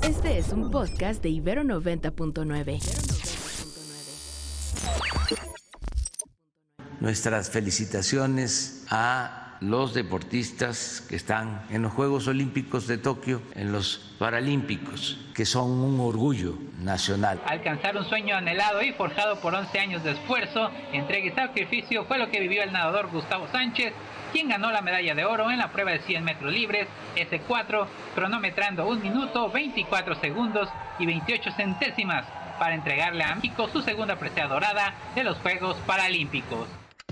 Este es un podcast de Ibero 90.9. Nuestras felicitaciones a los deportistas que están en los Juegos Olímpicos de Tokio, en los Paralímpicos, que son un orgullo nacional. Alcanzar un sueño anhelado y forjado por 11 años de esfuerzo, entrega y sacrificio fue lo que vivió el nadador Gustavo Sánchez, quien ganó la medalla de oro en la prueba de 100 metros libres, S4, cronometrando 1 minuto, 24 segundos y 28 centésimas para entregarle a México su segunda presea dorada de los Juegos Paralímpicos.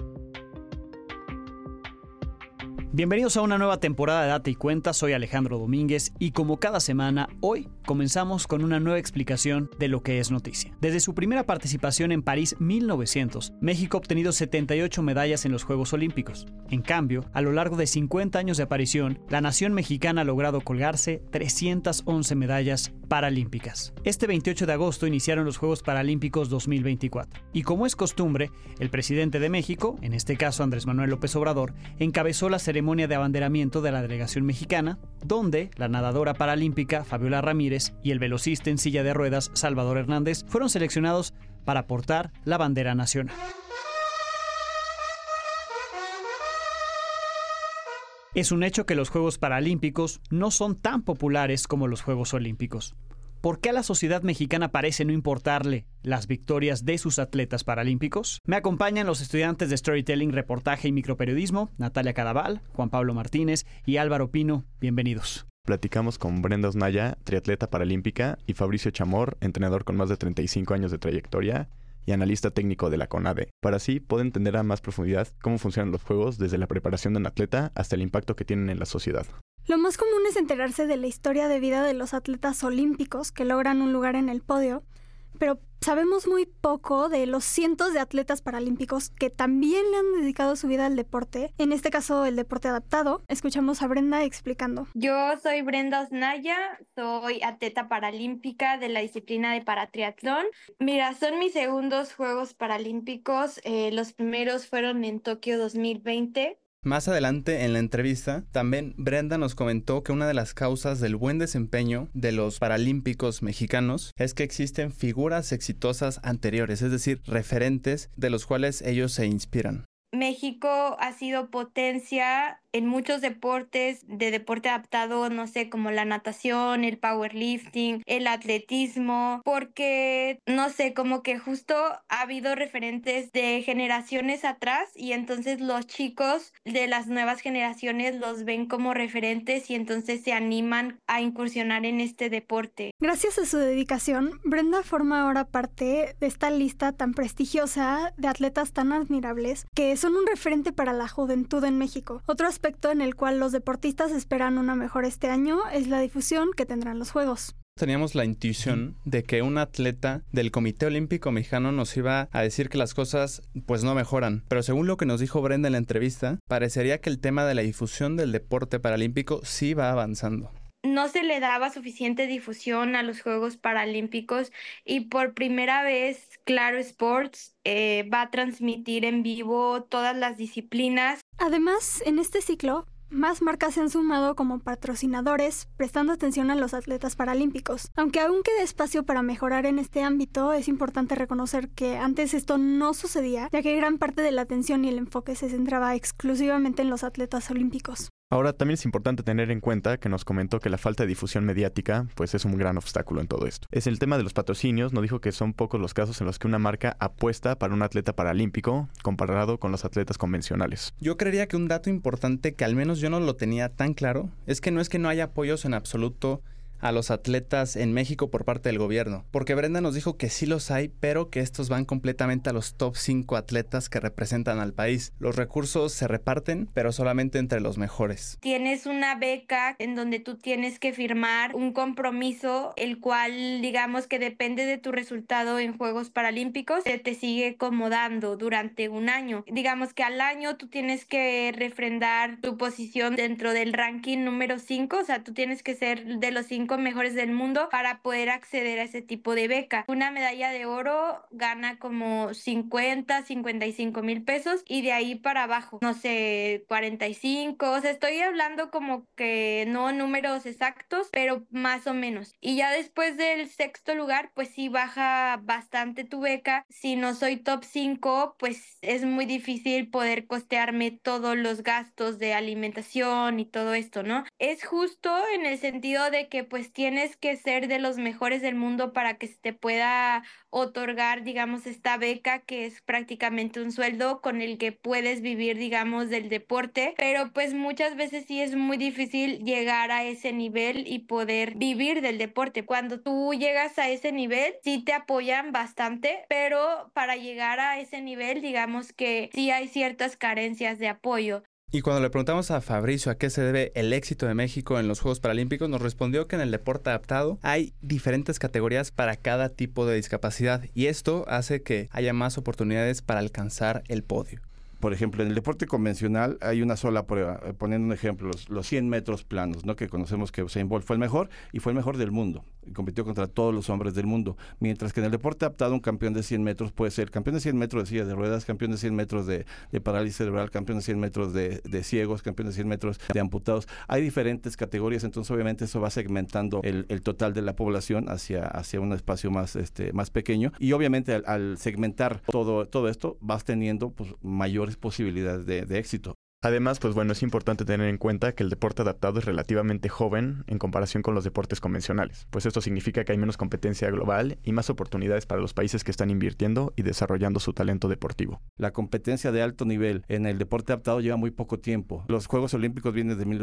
Bienvenidos a una nueva temporada de Date y Cuenta, soy Alejandro Domínguez y como cada semana, hoy comenzamos con una nueva explicación de lo que es noticia. Desde su primera participación en París 1900, México ha obtenido 78 medallas en los Juegos Olímpicos. En cambio, a lo largo de 50 años de aparición, la nación mexicana ha logrado colgarse 311 medallas paralímpicas. Este 28 de agosto iniciaron los Juegos Paralímpicos 2024. Y como es costumbre, el presidente de México, en este caso Andrés Manuel López Obrador, encabezó la ceremonia de abanderamiento de la delegación mexicana, donde la nadadora paralímpica Fabiola Ramírez y el velocista en silla de ruedas Salvador Hernández fueron seleccionados para portar la bandera nacional. Es un hecho que los Juegos Paralímpicos no son tan populares como los Juegos Olímpicos. ¿Por qué a la sociedad mexicana parece no importarle las victorias de sus atletas paralímpicos? Me acompañan los estudiantes de Storytelling, Reportaje y Microperiodismo, Natalia Cadaval, Juan Pablo Martínez y Álvaro Pino. Bienvenidos. Platicamos con Brenda Osnaya, triatleta paralímpica, y Fabricio Chamor, entrenador con más de 35 años de trayectoria y analista técnico de la CONADE, para así poder entender a más profundidad cómo funcionan los juegos desde la preparación de un atleta hasta el impacto que tienen en la sociedad. Lo más común es enterarse de la historia de vida de los atletas olímpicos que logran un lugar en el podio, pero sabemos muy poco de los cientos de atletas paralímpicos que también le han dedicado su vida al deporte, en este caso el deporte adaptado. Escuchamos a Brenda explicando. Yo soy Brenda Osnaya, soy atleta paralímpica de la disciplina de paratriatlón. Mira, son mis segundos Juegos Paralímpicos, los primeros fueron en Tokio 2020. Más adelante en la entrevista, también Brenda nos comentó que una de las causas del buen desempeño de los paralímpicos mexicanos es que existen figuras exitosas anteriores, es decir, referentes de los cuales ellos se inspiran. México ha sido potencia en muchos deportes, de deporte adaptado, no sé, como la natación, el powerlifting, el atletismo, porque, no sé, como que justo ha habido referentes de generaciones atrás y entonces los chicos de las nuevas generaciones los ven como referentes y entonces se animan a incursionar en este deporte. Gracias a su dedicación, Brenda forma ahora parte de esta lista tan prestigiosa de atletas tan admirables que son un referente para la juventud en México. Otro aspecto en el cual los deportistas esperan una mejora este año es la difusión que tendrán los Juegos. Teníamos la intuición de que un atleta del Comité Olímpico Mexicano nos iba a decir que las cosas pues no mejoran, pero según lo que nos dijo Brenda en la entrevista, parecería que el tema de la difusión del deporte paralímpico sí va avanzando. No se le daba suficiente difusión a los Juegos Paralímpicos y por primera vez Claro Sports va a transmitir en vivo todas las disciplinas. Además, en este ciclo, más marcas se han sumado como patrocinadores, prestando atención a los atletas paralímpicos. Aunque aún queda espacio para mejorar en este ámbito, es importante reconocer que antes esto no sucedía, ya que gran parte de la atención y el enfoque se centraba exclusivamente en los atletas olímpicos. Ahora, también es importante tener en cuenta que nos comentó que la falta de difusión mediática pues es un gran obstáculo en todo esto. Es el tema de los patrocinios, nos dijo que son pocos los casos en los que una marca apuesta para un atleta paralímpico comparado con los atletas convencionales. Yo creería que un dato importante que al menos yo no lo tenía tan claro es que no es que no haya apoyos en absoluto a los atletas en México por parte del gobierno, porque Brenda nos dijo que sí los hay, pero que estos van completamente a los top 5 atletas que representan al país. Los recursos se reparten, pero solamente entre los mejores. Tienes una beca en donde tú tienes que firmar un compromiso, el cual digamos que depende de tu resultado en Juegos Paralímpicos, te sigue como dando durante un año. Digamos que al año tú tienes que refrendar tu posición dentro del ranking número 5, o sea, tú tienes que ser de los 5 5 mejores del mundo para poder acceder a ese tipo de beca. Una medalla de oro gana como 55 mil pesos y de ahí para abajo, no sé, 45, o sea, estoy hablando como que no números exactos, pero más o menos. Y ya después del sexto lugar, pues sí baja bastante tu beca. Si no soy top 5, pues es muy difícil poder costearme todos los gastos de alimentación y todo esto, ¿no? Es justo en el sentido de que pues tienes que ser de los mejores del mundo para que se te pueda otorgar, digamos, esta beca, que es prácticamente un sueldo con el que puedes vivir, digamos, del deporte, pero pues muchas veces sí es muy difícil llegar a ese nivel y poder vivir del deporte. Cuando tú llegas a ese nivel, sí te apoyan bastante, pero para llegar a ese nivel, digamos que sí hay ciertas carencias de apoyo. Y cuando le preguntamos a Fabricio a qué se debe el éxito de México en los Juegos Paralímpicos, nos respondió que en el deporte adaptado hay diferentes categorías para cada tipo de discapacidad y esto hace que haya más oportunidades para alcanzar el podio. Por ejemplo, en el deporte convencional hay una sola prueba, poniendo un ejemplo, los 100 metros planos, ¿no? Que conocemos que Usain Bolt fue el mejor y fue el mejor del mundo. Y compitió contra todos los hombres del mundo. Mientras que en el deporte adaptado un campeón de 100 metros puede ser campeón de 100 metros de silla de ruedas, campeón de 100 metros de parálisis cerebral, campeón de 100 metros de ciegos, campeón de 100 metros de amputados. Hay diferentes categorías, entonces obviamente eso va segmentando el total de la población hacia un espacio más pequeño. Y obviamente al segmentar todo esto vas teniendo pues mayores posibilidades de éxito. Además, pues bueno, es importante tener en cuenta que el deporte adaptado es relativamente joven en comparación con los deportes convencionales, pues esto significa que hay menos competencia global y más oportunidades para los países que están invirtiendo y desarrollando su talento deportivo. La competencia de alto nivel en el deporte adaptado lleva muy poco tiempo. Los Juegos Olímpicos vienen de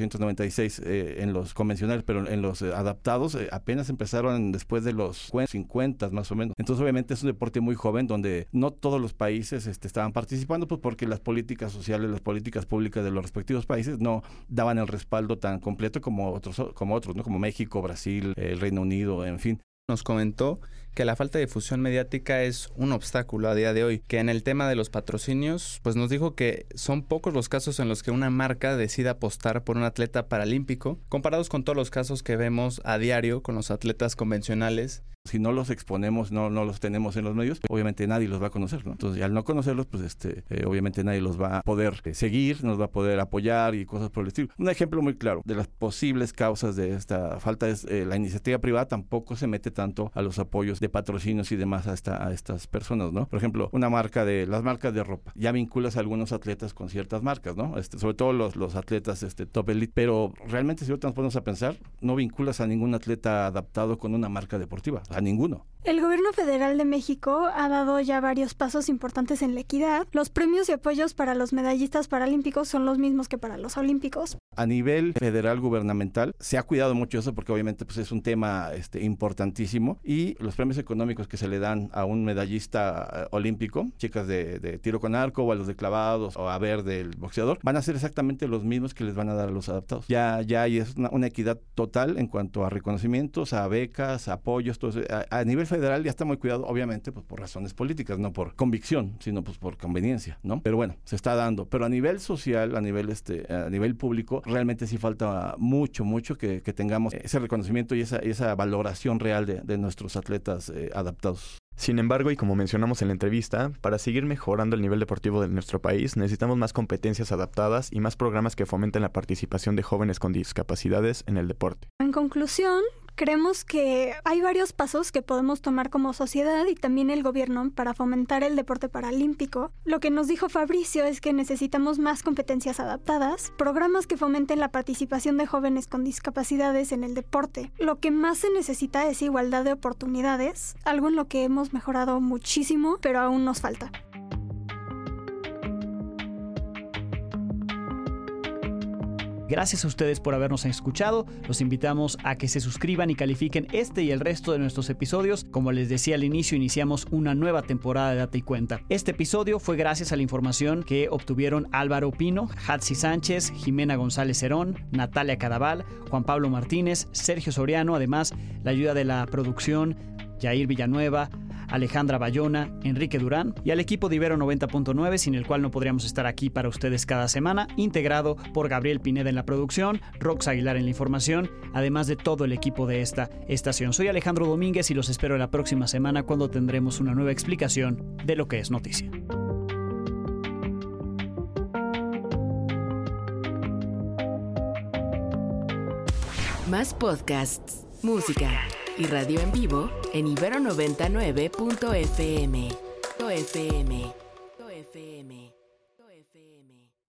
1896 en los convencionales, pero en los adaptados apenas empezaron después de los 50 más o menos. Entonces obviamente es un deporte muy joven donde no todos los países estaban participando, pues porque las políticas sociales, las políticas públicas de los respectivos países no daban el respaldo tan completo como otros, ¿no? Como México, Brasil, el Reino Unido, en fin. Nos comentó que la falta de difusión mediática es un obstáculo a día de hoy, que en el tema de los patrocinios, pues nos dijo que son pocos los casos en los que una marca decide apostar por un atleta paralímpico, comparados con todos los casos que vemos a diario con los atletas convencionales. Si no los exponemos, no los tenemos en los medios, obviamente nadie los va a conocer, ¿no? Entonces, al no conocerlos, pues obviamente nadie los va a poder seguir, nos va a poder apoyar y cosas por el estilo. Un ejemplo muy claro de las posibles causas de esta falta es la iniciativa privada tampoco se mete tanto a los apoyos de patrocinios y demás a estas personas, ¿no? Por ejemplo, las marcas de ropa. Ya vinculas a algunos atletas con ciertas marcas, ¿no? Sobre todo los atletas top elite, pero realmente si ahorita nos ponemos a pensar, no vinculas a ningún atleta adaptado con una marca deportiva. A ninguno. El gobierno federal de México ha dado ya varios pasos importantes en la equidad. Los premios y apoyos para los medallistas paralímpicos son los mismos que para los olímpicos. A nivel federal gubernamental se ha cuidado mucho eso porque obviamente pues, es un tema importantísimo y los premios económicos que se le dan a un medallista olímpico, chicas de tiro con arco o a los de clavados o a ver del boxeador, van a ser exactamente los mismos que les van a dar a los adaptados. Ya hay una equidad total en cuanto a reconocimientos, a becas, a apoyos, todo eso. A nivel federal ya está muy cuidado, obviamente, pues por razones políticas, no por convicción, sino pues por conveniencia, ¿no? Pero bueno, se está dando. Pero a nivel social, a nivel público, realmente sí falta mucho que tengamos ese reconocimiento y esa valoración real de nuestros atletas adaptados. Sin embargo, y como mencionamos en la entrevista, para seguir mejorando el nivel deportivo de nuestro país, necesitamos más competencias adaptadas y más programas que fomenten la participación de jóvenes con discapacidades en el deporte. En conclusión, creemos que hay varios pasos que podemos tomar como sociedad y también el gobierno para fomentar el deporte paralímpico. Lo que nos dijo Fabricio es que necesitamos más competencias adaptadas, programas que fomenten la participación de jóvenes con discapacidades en el deporte. Lo que más se necesita es igualdad de oportunidades, algo en lo que hemos mejorado muchísimo, pero aún nos falta. Gracias a ustedes por habernos escuchado. Los invitamos a que se suscriban y califiquen este y el resto de nuestros episodios. Como les decía al inicio, iniciamos una nueva temporada de Date y Cuenta. Este episodio fue gracias a la información que obtuvieron Álvaro Pino, Hatsi Sánchez, Jimena González Herón, Natalia Cadaval, Juan Pablo Martínez, Sergio Soriano, además la ayuda de la producción, Jair Villanueva, Alejandra Bayona, Enrique Durán y al equipo de Ibero 90.9, sin el cual no podríamos estar aquí para ustedes cada semana, integrado por Gabriel Pineda en la producción, Rox Aguilar en la información, además de todo el equipo de esta estación. Soy Alejandro Domínguez y los espero la próxima semana cuando tendremos una nueva explicación de lo que es noticia. Más podcasts, música y radio en vivo en ibero99.fm.